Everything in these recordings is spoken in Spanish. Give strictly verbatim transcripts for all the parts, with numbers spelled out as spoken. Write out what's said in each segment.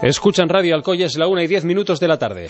Escuchan Radio Alcoy, es la una y diez minutos de la tarde.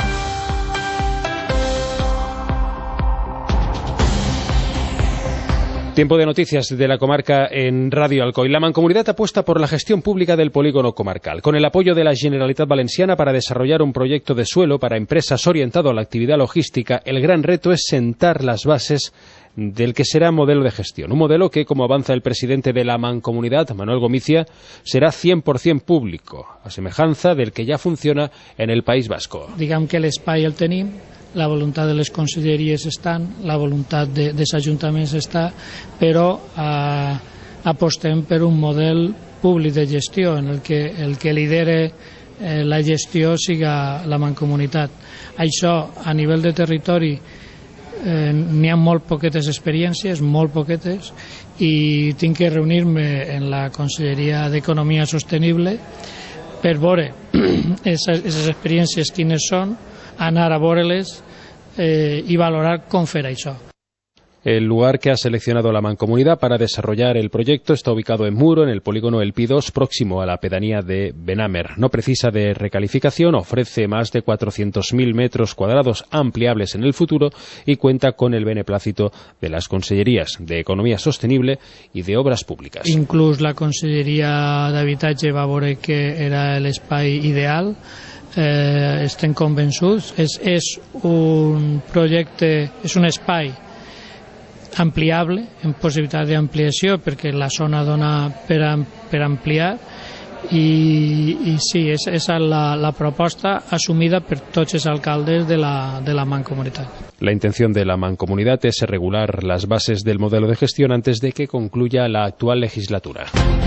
Tiempo de noticias de la comarca en Radio Alcoy. La Mancomunidad apuesta por la gestión pública del polígono comarcal, con el apoyo de la Generalitat Valenciana para desarrollar un proyecto de suelo para empresas orientado a la actividad logística. El gran reto es sentar las bases del que será modelo de gestión. Un modelo que, como avanza el presidente de la Mancomunidad, Manuel Gomicia, será cien por cien público, a semejanza del que ya funciona en el País Vasco. Diguem que l'espai el tenim, la voluntat de les conselleries estan, la voluntat de, dels ajuntaments està, però eh, apostem per un model públic de gestió en el que el que lidere eh, la gestió siga la Mancomunitat. Això, a nivell de territori, eh, n'hi ha molt poquetes experiències, molt poquetes, i tinc que reunir-me en la Conselleria d'Economia Sostenible per veure aquestes experiències quines són, anar a veure-les eh, y valorar con fer això. El lugar que ha seleccionado la Mancomunidad para desarrollar el proyecto está ubicado en Muro, en el polígono El Pi dos, próximo a la pedanía de Benamer. No precisa de recalificación, ofrece más de cuatrocientos mil metros cuadrados ampliables en el futuro y cuenta con el beneplácito de las Consellerías de Economía Sostenible y de Obras Públicas. Inclús la Conselleria d'Habitatge va veure que era l'espai ideal. Eh, estem convençuts. És, és un projecte, és un espai ampliable, en possibilitat d'ampliació, perquè la zona dona per, per ampliar, i, i sí, és, és la, la proposta assumida per tots els alcaldes de la, de la Mancomunitat. La intención de la Mancomunidad es regular las bases del modelo de gestión antes de que concluya la actual legislatura.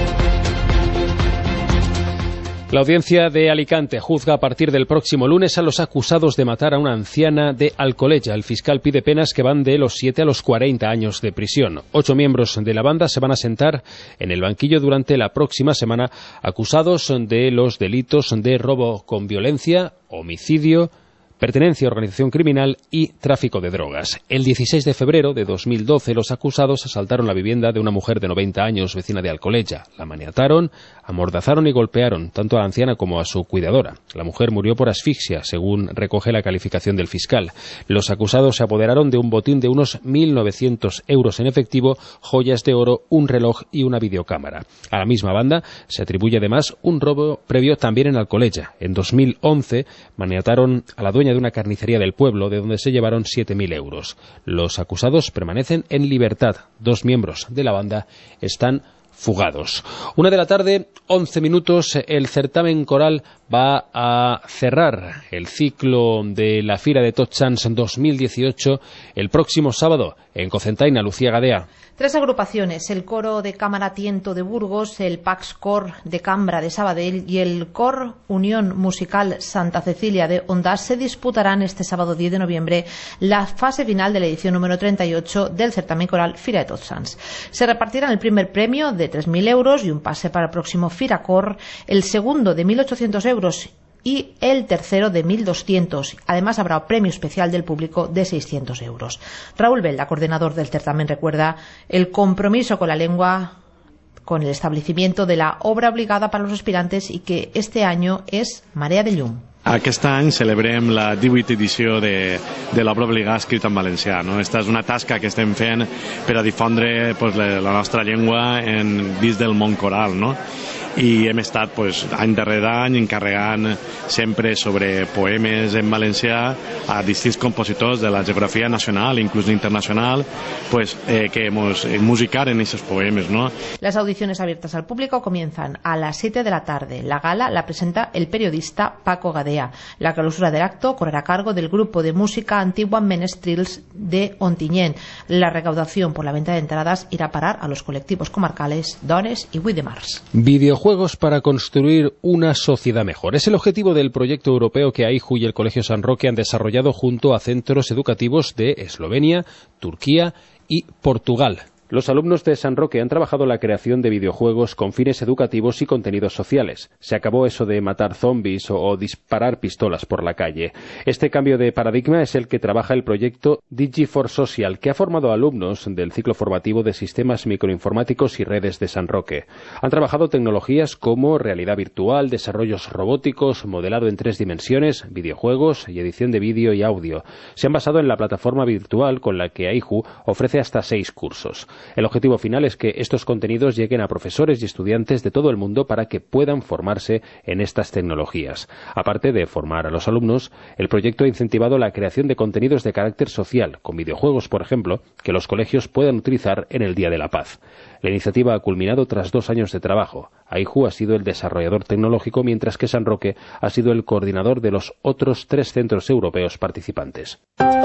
La audiencia de Alicante juzga a partir del próximo lunes a los acusados de matar a una anciana de Alcoleja. El fiscal pide penas que van de los siete a los cuarenta años de prisión. Ocho miembros de la banda se van a sentar en el banquillo durante la próxima semana, acusados de los delitos de robo con violencia, homicidio, pertenencia a organización criminal y tráfico de drogas. El dieciséis de febrero de dos mil doce, los acusados asaltaron la vivienda de una mujer de noventa años, vecina de Alcoleja. La maniataron, amordazaron y golpearon tanto a la anciana como a su cuidadora. La mujer murió por asfixia, según recoge la calificación del fiscal. Los acusados se apoderaron de un botín de unos mil novecientos euros en efectivo, joyas de oro, un reloj y una videocámara. A la misma banda se atribuye además un robo previo también en Alcoleja. En dos mil once maniataron a la dueña de una carnicería del pueblo, de donde se llevaron siete mil euros. Los acusados permanecen en libertad. Dos miembros de la banda están fugados. Una de la tarde, once minutos, el certamen coral va a cerrar el ciclo de la Fira de Tots Sants dos mil dieciocho el próximo sábado en Cocentaina. Lucía Gadea. Tres agrupaciones, el Coro de Cámara Tiento de Burgos, el Pax Cor de Cambra de Sabadell y el Cor Unión Musical Santa Cecilia de Ondás, se disputarán este sábado diez de noviembre la fase final de la edición número treinta y ocho del certamen coral Fira de Tots Sants. Se repartirán el primer premio de tres mil euros y un pase para el próximo Fira Cor, el segundo de mil ochocientos euros y el tercero de mil doscientos. Además habrá premio especial del público de seiscientos euros. Raúl Velda, coordinador del certamen, recuerda el compromiso con la lengua, con el establecimiento de la obra obligada para los aspirantes, y que este año es Marea de Llum. Aquest any celebrem la divuitena edició de, de l'obra obligada escrita en valencià. No? Esta és una tasca que estem fent per a difondre pues, la, la nostra llengua en, dins del món coral, no? I hem estat pues, any darrere any encarregant sempre sobre poemes en valencià a distints compositors de la geografia nacional, inclús internacional, pues, eh, que hemos, eh, musicaren esos poemes, ¿no? Las audiciones abiertas al público comienzan a las siete de la tarde. La gala la presenta el periodista Paco Gadea. La clausura del acto correrá a cargo del grupo de música Antigua Menestrils de Ontinyent. La recaudación por la venta de entradas irá a parar a los colectivos comarcales Dones y Widemars. Videojuegos para construir una sociedad mejor. Es el objetivo del proyecto europeo que AIJU y el Colegio San Roque han desarrollado junto a centros educativos de Eslovenia, Turquía y Portugal. Los alumnos de San Roque han trabajado la creación de videojuegos con fines educativos y contenidos sociales. Se acabó eso de matar zombies o, o disparar pistolas por la calle. Este cambio de paradigma es el que trabaja el proyecto DigiFor Social, que ha formado alumnos del ciclo formativo de sistemas microinformáticos y redes de San Roque. Han trabajado tecnologías como realidad virtual, desarrollos robóticos, modelado en tres dimensiones, videojuegos y edición de vídeo y audio. Se han basado en la plataforma virtual con la que AIJU ofrece hasta seis cursos. El objetivo final es que estos contenidos lleguen a profesores y estudiantes de todo el mundo para que puedan formarse en estas tecnologías. Aparte de formar a los alumnos, el proyecto ha incentivado la creación de contenidos de carácter social, con videojuegos, por ejemplo, que los colegios puedan utilizar en el Día de la Paz. La iniciativa ha culminado tras dos años de trabajo. AIJU ha sido el desarrollador tecnológico, mientras que San Roque ha sido el coordinador de los otros tres centros europeos participantes.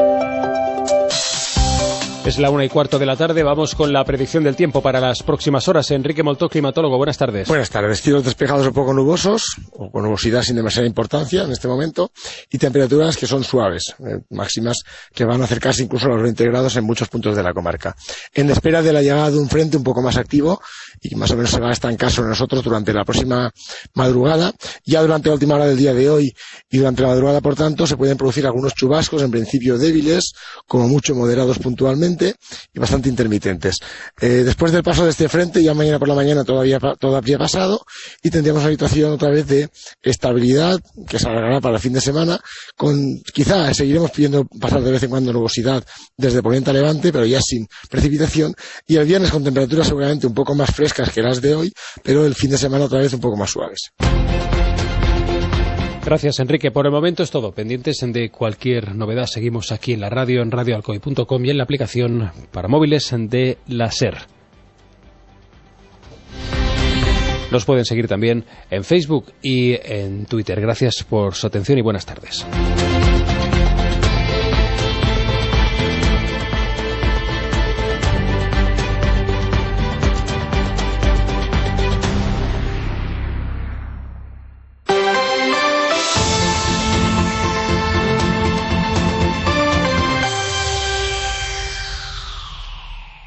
Es la una y cuarto de la tarde, vamos con la predicción del tiempo para las próximas horas. Enrique Moltó, climatólogo, buenas tardes. Buenas tardes, cielos despejados un poco nubosos, o con nubosidad sin demasiada importancia en este momento, y temperaturas que son suaves, eh, máximas que van a acercarse incluso a los veinte grados en muchos puntos de la comarca. En espera de la llegada de un frente un poco más activo, y que más o menos se va a estancar sobre nosotros durante la próxima madrugada, ya durante la última hora del día de hoy y durante la madrugada, por tanto, se pueden producir algunos chubascos, en principio débiles, como mucho moderados puntualmente, y bastante intermitentes. Eh, después del paso de este frente, ya mañana por la mañana todavía todo habría pasado y tendríamos una situación otra vez de estabilidad que se alargará para el fin de semana, con quizá seguiremos pidiendo pasar de vez en cuando nubosidad desde poniente a levante, pero ya sin precipitación, y el viernes con temperaturas seguramente un poco más frescas que las de hoy, pero el fin de semana otra vez un poco más suaves. Gracias, Enrique. Por el momento es todo. Pendientes de cualquier novedad, seguimos aquí en la radio, en radio alcoy punto com y en la aplicación para móviles de la SER. Nos pueden seguir también en Facebook y en Twitter. Gracias por su atención y buenas tardes.